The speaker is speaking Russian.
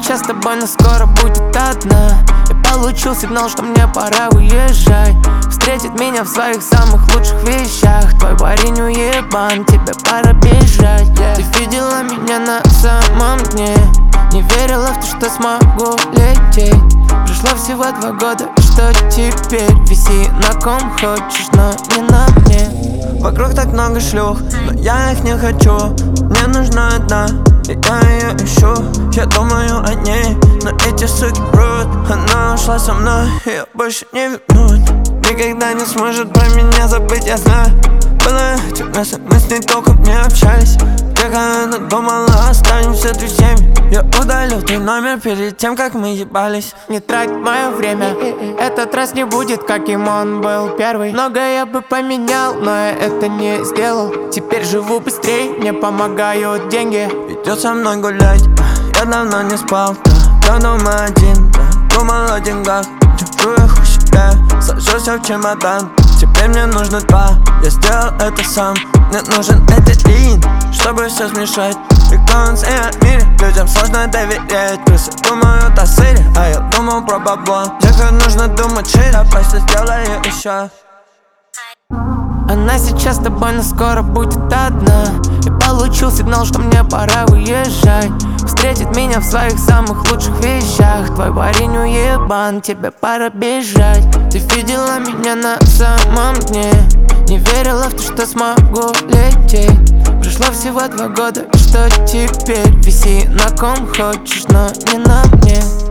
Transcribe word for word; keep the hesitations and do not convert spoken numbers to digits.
сейчас с тобой, но скоро будет одна. Я получил сигнал, что мне пора уезжать. Встретит меня в своих самых лучших вещах. Твой парень уебан, тебе пора бежать. Ты видела меня на самом дне, не верила в то, что смогу лететь. Прошло всего два года, и что теперь? Виси на ком хочешь, но не на мне. Вокруг так много шлюх, но я их не хочу. Мне нужна одна, и я ее ищу. Я думаю о ней, но эти суки врут. Она ушла со мной, ее больше не вернуть. Никогда не сможет про меня забыть, я знаю. Было чудесно, мы с ней толком не общались. Как она думала, останемся друзьями. Я удалил твой номер перед тем, как мы ебались. Не трать мое время, этот раз не будет, каким он был первый. Многое я бы поменял, но я это не сделал. Теперь живу быстрее, мне помогают деньги. Идет со мной гулять, я давно не спал, да. Я дома один, да. Думал о деньгах, держу их у себя. Сажусь в чемодан, теперь мне нужно два. Я сделал это сам, мне нужен этилин, чтобы все смешать. Приколонс и о мире, людям сложно доверять. Крысы думают о сыре, а я думал про бабло. Всех нужно думать шире, просто сделаю еще. Она сейчас с тобой, но скоро будет одна. Я получил сигнал, что мне пора уезжать. Встретит меня в своих самых лучших вещах. Твой парень уебан, тебе пора бежать. Ты видела меня на самом дне, не верила в то, что смогу лететь. Прошло всего два года, и что теперь? Виси на ком хочешь, но не на мне.